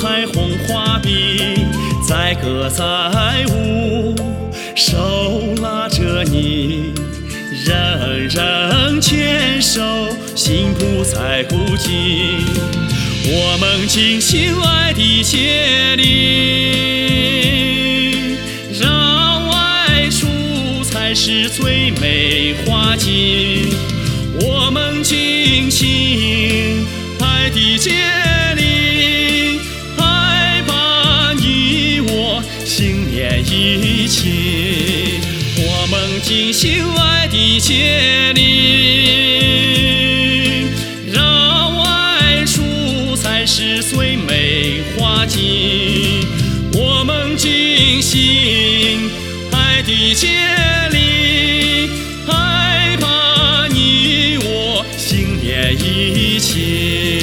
彩虹画笔载歌载舞，手拉着你，人人牵手，心不再孤寂。我们尽心爱的接力，让爱出才是最美画境。我们尽心爱的接力，爱把你我心连一起。我们尽心爱的接力，让爱出才是最美画境。我们尽心爱的接力，爱把你我心连一起。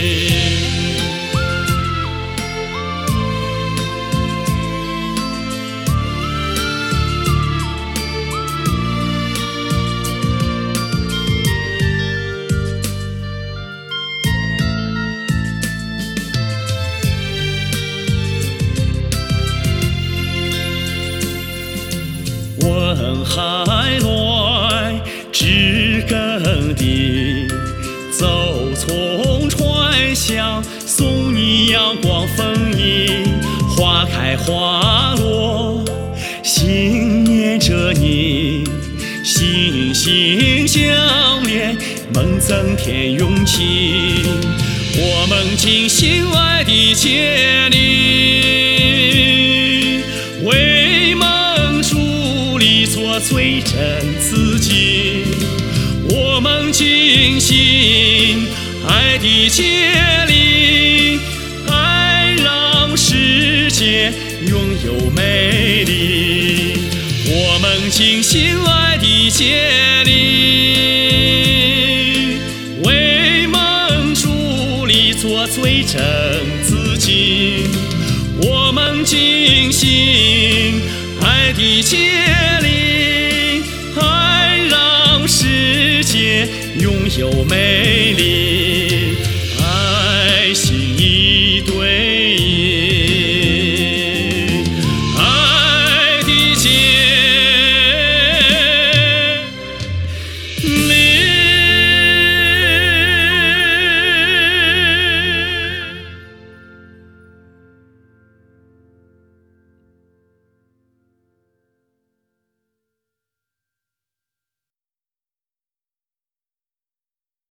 问海来知根地，走从船乡，送你阳光丰盈。花开花落，心念着你，心心相连，梦增添勇气。我们尽心爱的接力，为梦树立做最真自己。我们尽心爱的接力，爱让世界拥有美丽。我们尽心爱的接力，为梦树立做最真自己。我们尽心爱的接力，爱让世界拥有美丽。